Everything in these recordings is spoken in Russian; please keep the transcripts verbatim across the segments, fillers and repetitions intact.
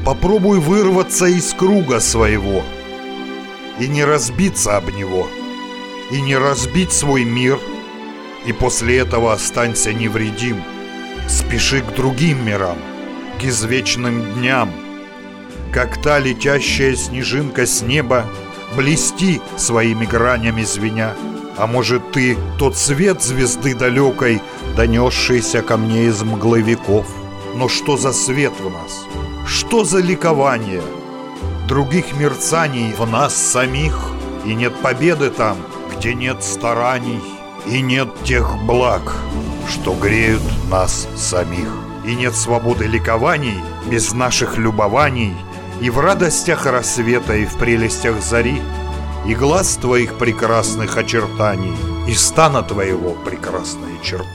Попробуй вырваться из круга своего и не разбиться об него, и не разбить свой мир, и после этого останься невредим. Спеши к другим мирам, к извечным дням. Как та летящая снежинка с неба, блести своими гранями звеня. А может, ты тот свет звезды далекой, донесшийся ко мне из мглы веков? Но что за свет в нас? Что за ликование? Других мерцаний в нас самих, и нет победы там, где нет стараний, и нет тех благ, что греют нас самих. И нет свободы ликований без наших любований, и в радостях рассвета, и в прелестях зари, и глаз твоих прекрасных очертаний, и стана твоего прекрасные черты.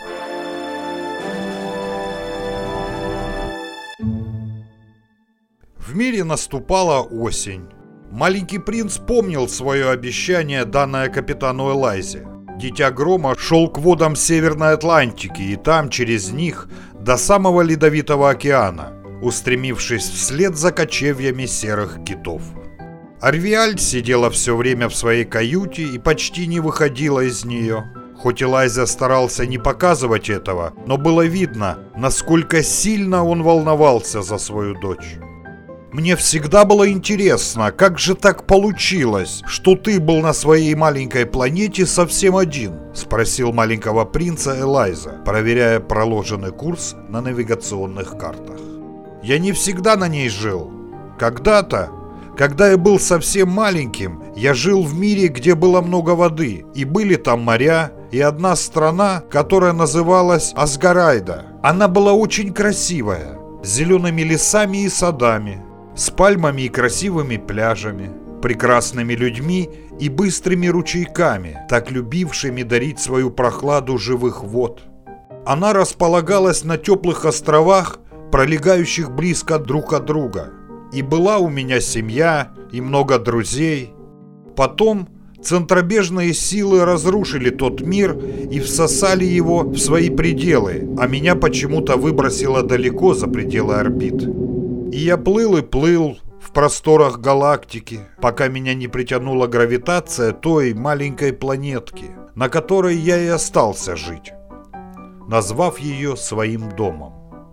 В мире наступала осень. Маленький принц помнил свое обещание, данное капитану Элайзе. Дитя Грома шел к водам Северной Атлантики, и там, через них, до самого Ледовитого океана, устремившись вслед за кочевьями серых китов. Арвиаль сидела все время в своей каюте и почти не выходила из нее. Хоть Элайза старался не показывать этого, но было видно, насколько сильно он волновался за свою дочь. «Мне всегда было интересно, как же так получилось, что ты был на своей маленькой планете совсем один?» — спросил маленького принца Элайза, проверяя проложенный курс на навигационных картах. «Я не всегда на ней жил. Когда-то, когда я был совсем маленьким, я жил в мире, где было много воды, и были там моря, и одна страна, которая называлась Асгарайда. Она была очень красивая, с зелеными лесами и садами, с пальмами и красивыми пляжами, прекрасными людьми и быстрыми ручейками, так любившими дарить свою прохладу живых вод. Она располагалась на теплых островах, пролегающих близко друг от друга. И была у меня семья и много друзей. Потом центробежные силы разрушили тот мир и всосали его в свои пределы, а меня почему-то выбросило далеко за пределы орбит. И я плыл и плыл в просторах галактики, пока меня не притянула гравитация той маленькой планетки, на которой я и остался жить, назвав ее своим домом.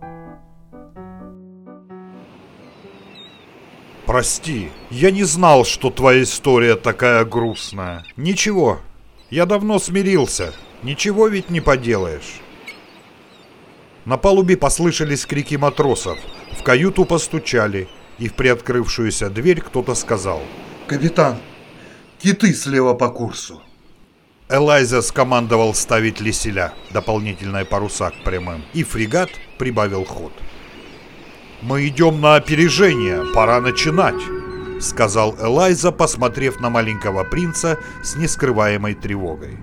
«Прости, я не знал, что твоя история такая грустная. Ничего, я давно смирился, ничего ведь не поделаешь». На палубе послышались крики матросов, в каюту постучали, и в приоткрывшуюся дверь кто-то сказал: «Капитан, киты слева по курсу». Элайза скомандовал ставить леселя, дополнительные паруса к прямым, и фрегат прибавил ход. «Мы идем на опережение, пора начинать», — сказал Элайза, посмотрев на маленького принца с нескрываемой тревогой.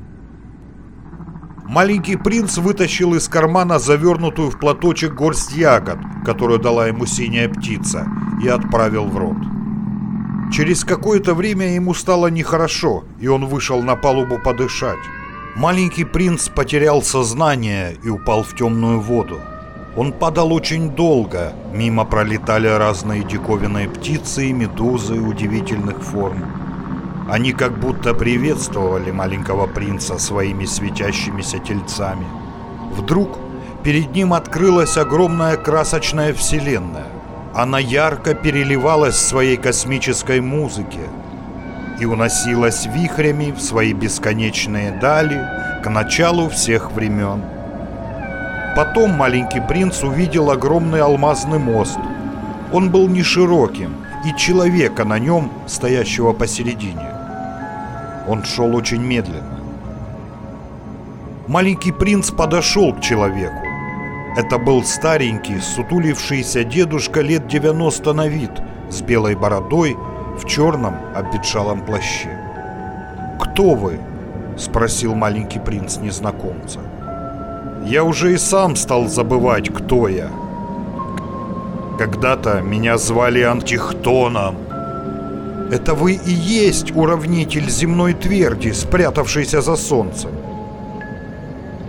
Маленький принц вытащил из кармана завернутую в платочек горсть ягод, которую дала ему синяя птица, и отправил в рот. Через какое-то время ему стало нехорошо, и он вышел на палубу подышать. Маленький принц потерял сознание и упал в темную воду. Он падал очень долго, мимо пролетали разные диковинные птицы и медузы удивительных форм. Они как будто приветствовали маленького принца своими светящимися тельцами. Вдруг перед ним открылась огромная красочная вселенная. Она ярко переливалась в своей космической музыке и уносилась вихрями в свои бесконечные дали к началу всех времен. Потом маленький принц увидел огромный алмазный мост. Он был не широким, и человека на нем, стоящего посередине. Он шел очень медленно. Маленький принц подошел к человеку. Это был старенький, сутулившийся дедушка лет девяносто на вид, с белой бородой, в черном обветшалом плаще. «Кто вы?» — спросил маленький принц незнакомца. «Я уже и сам стал забывать, кто я. Когда-то меня звали Антихтоном». «Это вы и есть уравнитель земной тверди, спрятавшийся за солнцем?»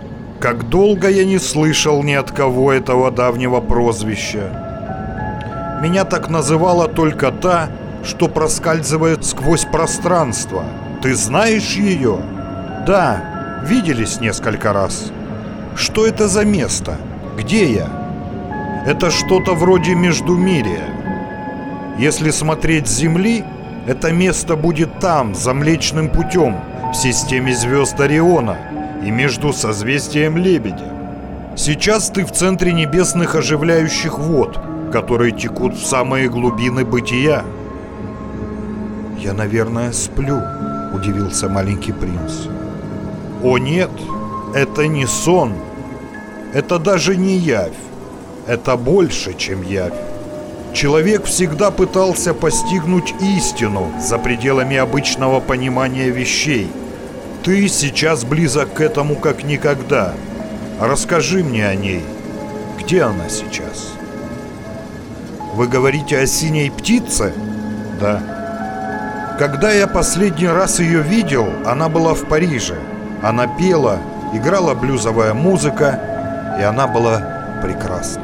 «Как долго я не слышал ни от кого этого давнего прозвища. Меня так называла только та, что проскальзывает сквозь пространство. Ты знаешь ее? Да, виделись несколько раз. Что это за место? Где я? Это что-то вроде Междумирия. Если смотреть с Земли, это место будет там, за Млечным путем, в системе звезд Ориона и между созвездием Лебедя. Сейчас ты в центре небесных оживляющих вод, которые текут в самые глубины бытия. «Я, наверное, сплю», — удивился маленький принц. «О нет, это не сон. Это даже не явь. Это больше, чем явь. Человек всегда пытался постигнуть истину за пределами обычного понимания вещей. Ты сейчас близок к этому как никогда. Расскажи мне о ней. Где она сейчас?» «Вы говорите о синей птице?» «Да». «Когда я последний раз ее видел, она была в Париже. Она пела, играла блюзовая музыка, и она была прекрасна.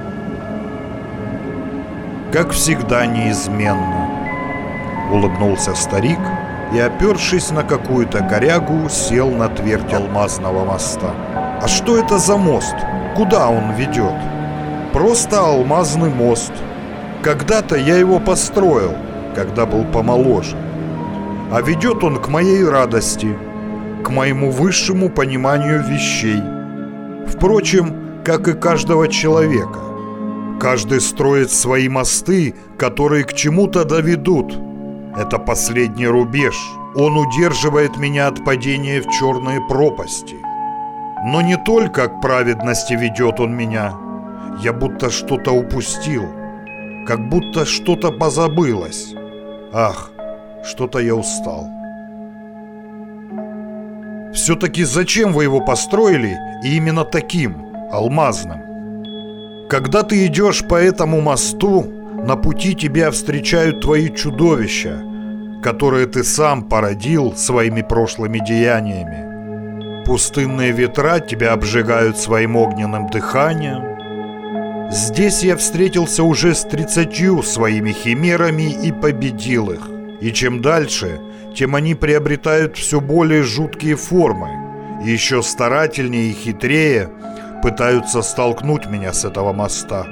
Как всегда неизменно», — улыбнулся старик и, опершись на какую-то корягу, сел на твердь алмазного моста. «А что это за мост? Куда он ведет?» «Просто алмазный мост. Когда-то я его построил, когда был помоложе. А ведет он к моей радости, к моему высшему пониманию вещей. Впрочем, как и каждого человека. Каждый строит свои мосты, которые к чему-то доведут. Это последний рубеж. Он удерживает меня от падения в черные пропасти. Но не только к праведности ведет он меня. Я будто что-то упустил, как будто что-то позабылось. Ах, что-то я устал. Все-таки зачем вы его построили, и именно таким, алмазным? Когда ты идешь по этому мосту, на пути тебя встречают твои чудовища, которые ты сам породил своими прошлыми деяниями. Пустынные ветра тебя обжигают своим огненным дыханием. Здесь я встретился уже с тридцатью своими химерами и победил их. И чем дальше, тем они приобретают все более жуткие формы. И еще старательнее и хитрее пытаются столкнуть меня с этого моста.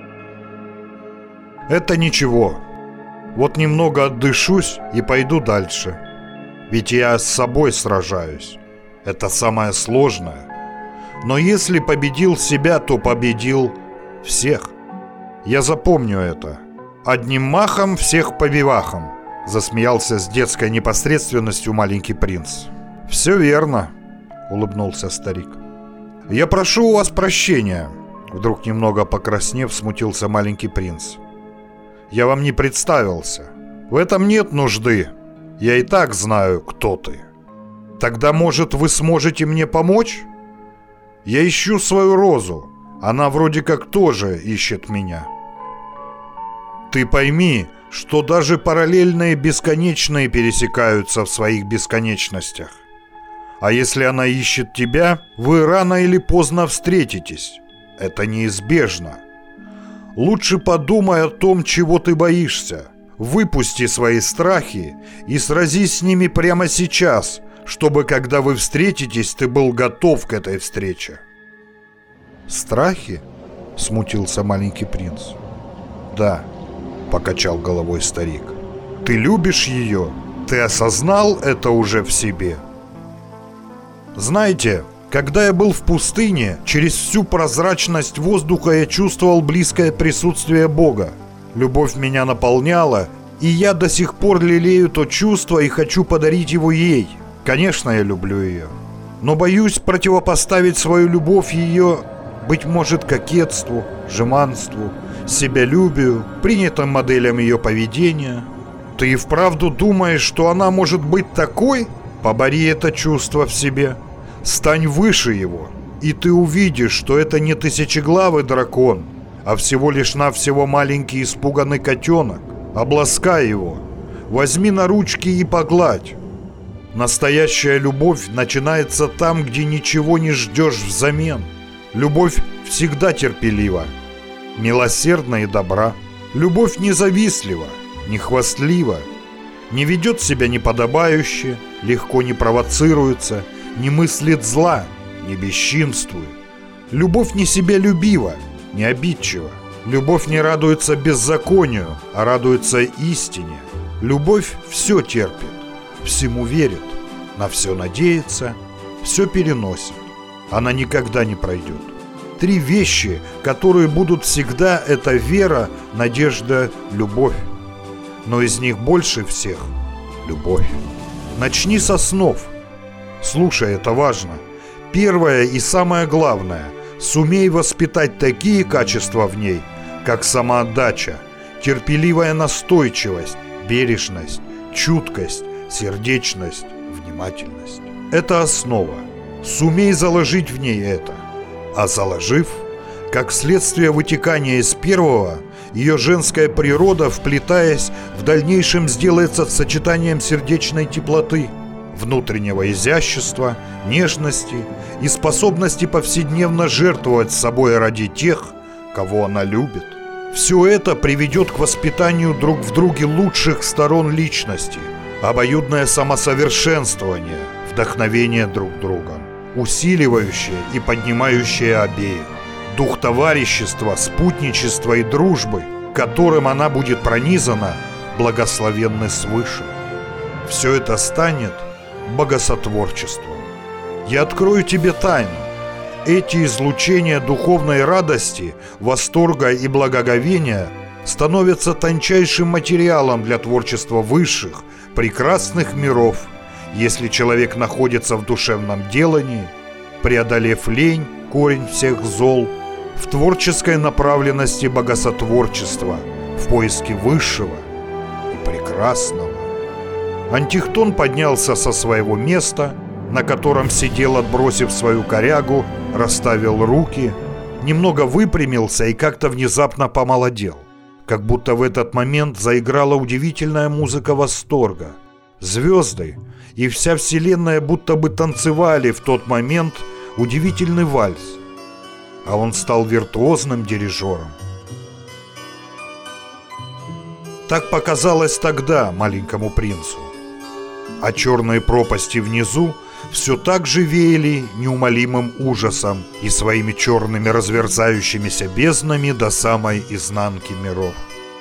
Это ничего. Вот немного отдышусь и пойду дальше. Ведь я с собой сражаюсь. Это самое сложное. Но если победил себя, то победил всех. Я запомню это. Одним махом всех по вивахам, засмеялся с детской непосредственностью маленький принц. Все верно, улыбнулся старик. Я прошу у вас прощения. Вдруг немного покраснев, смутился маленький принц. Я вам не представился. В этом нет нужды. Я и так знаю, кто ты. Тогда, может, вы сможете мне помочь? Я ищу свою розу. Она вроде как тоже ищет меня. Ты пойми, что даже параллельные бесконечные пересекаются в своих бесконечностях. А если она ищет тебя, вы рано или поздно встретитесь. Это неизбежно. Лучше подумай о том, чего ты боишься. Выпусти свои страхи и сразись с ними прямо сейчас, чтобы, когда вы встретитесь, ты был готов к этой встрече. «Страхи?» — смутился маленький принц. «Да», — покачал головой старик. «Ты любишь ее? Ты осознал это уже в себе?» «Знаете, когда я был в пустыне, через всю прозрачность воздуха я чувствовал близкое присутствие Бога. Любовь меня наполняла, и я до сих пор лелею то чувство и хочу подарить его ей. Конечно, я люблю ее. Но боюсь противопоставить свою любовь ее, быть может, кокетству, жеманству, себялюбию, принятым моделям ее поведения. Ты и вправду думаешь, что она может быть такой? Побори это чувство в себе. Стань выше его, и ты увидишь, что это не тысячеглавый дракон, а всего лишь навсего маленький испуганный котенок. Обласкай его, возьми на ручки и погладь. Настоящая любовь начинается там, где ничего не ждешь взамен. Любовь всегда терпелива, милосердна и добра. Любовь не завистлива, не хвастлива, не ведет себя неподобающе, легко не провоцируется, не мыслит зла, не бесчинствует. Любовь не себялюбива, не обидчива. Любовь не радуется беззаконию, а радуется истине. Любовь все терпит, всему верит, на все надеется, все переносит. Она никогда не пройдет. Три вещи, которые будут всегда, это вера, надежда, любовь. Но из них больше всех – любовь. Начни со снов. Слушай, это важно. Первое и самое главное – сумей воспитать такие качества в ней, как самоотдача, терпеливая настойчивость, бережность, чуткость, сердечность, внимательность. Это основа. Сумей заложить в ней это. А заложив, как следствие вытекания из первого, ее женская природа, вплетаясь, в дальнейшем сделается сочетанием сердечной теплоты, внутреннего изящества, нежности и способности повседневно жертвовать собой ради тех, кого она любит. Все это приведет к воспитанию друг в друге лучших сторон личности, обоюдное самосовершенствование, вдохновение друг другом, усиливающее и поднимающее обеих, дух товарищества, спутничества и дружбы, которым она будет пронизана, благословенны свыше. Все это станет богосотворчеством. Я открою тебе тайну. Эти излучения духовной радости, восторга и благоговения становятся тончайшим материалом для творчества высших, прекрасных миров, если человек находится в душевном делании, преодолев лень, корень всех зол, в творческой направленности богосотворчества, в поиске высшего и прекрасного. Антихтон поднялся со своего места, на котором сидел, отбросив свою корягу, расставил руки, немного выпрямился и как-то внезапно помолодел, как будто в этот момент заиграла удивительная музыка восторга. Звезды и вся вселенная будто бы танцевали в тот момент удивительный вальс, а он стал виртуозным дирижером. Так показалось тогда маленькому принцу. А черные пропасти внизу все так же веяли неумолимым ужасом и своими черными разверзающимися безднами до самой изнанки миров.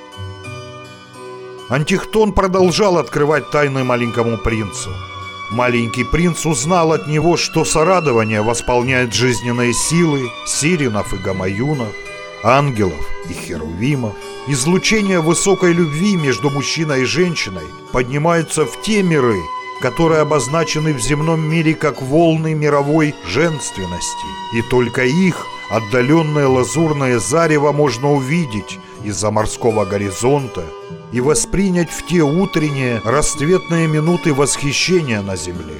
Антихтон продолжал открывать тайны маленькому принцу. Маленький принц узнал от него, что сорадование восполняет жизненные силы сиренов и гамаюнов, ангелов и херувимов. Излучение высокой любви между мужчиной и женщиной поднимаются в те миры, которые обозначены в земном мире как волны мировой женственности. И только их отдаленное лазурное зарево можно увидеть из-за морского горизонта и воспринять в те утренние расцветные минуты восхищения на земле.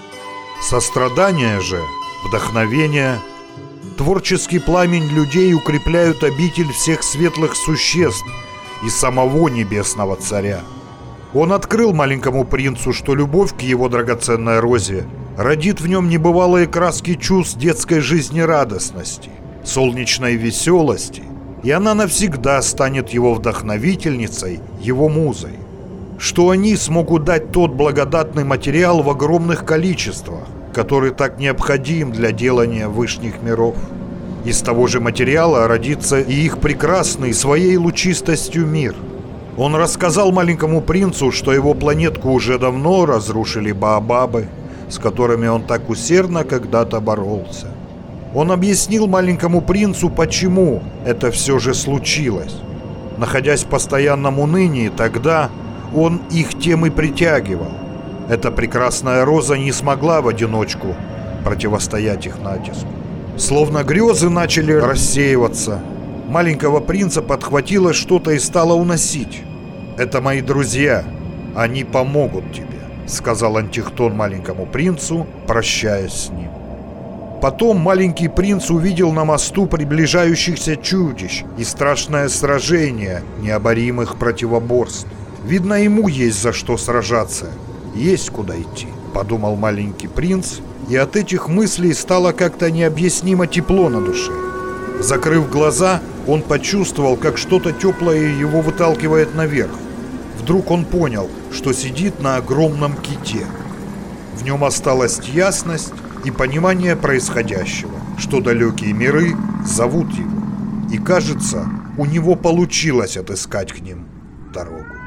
Сострадание же, вдохновение, творческий пламень людей укрепляют обитель всех светлых существ и самого Небесного Царя. Он открыл маленькому принцу, что любовь к его драгоценной розе родит в нем небывалые краски чувств детской жизнерадостности, солнечной веселости, и она навсегда станет его вдохновительницей, его музой. Что они смогут дать тот благодатный материал в огромных количествах, который так необходим для делания вышних миров. Из того же материала родится и их прекрасный своей лучистостью мир. Он рассказал маленькому принцу, что его планетку уже давно разрушили баобабы, с которыми он так усердно когда-то боролся. Он объяснил маленькому принцу, почему это все же случилось. Находясь в постоянном унынии, тогда он их тем и притягивал. Эта прекрасная роза не смогла в одиночку противостоять их натиску. Словно грезы начали рассеиваться, маленького принца подхватило что-то и стало уносить. «Это мои друзья, они помогут тебе», — сказал Антихтон маленькому принцу, прощаясь с ним. Потом маленький принц увидел на мосту приближающихся чудищ и страшное сражение необоримых противоборств. «Видно, ему есть за что сражаться, есть куда идти», — подумал маленький принц, и от этих мыслей стало как-то необъяснимо тепло на душе. Закрыв глаза, Он почувствовал, как что-то теплое его выталкивает наверх. Вдруг он понял, что сидит на огромном ките. В нем осталась ясность и понимание происходящего, что далекие миры зовут его. И кажется, у него получилось отыскать к ним дорогу.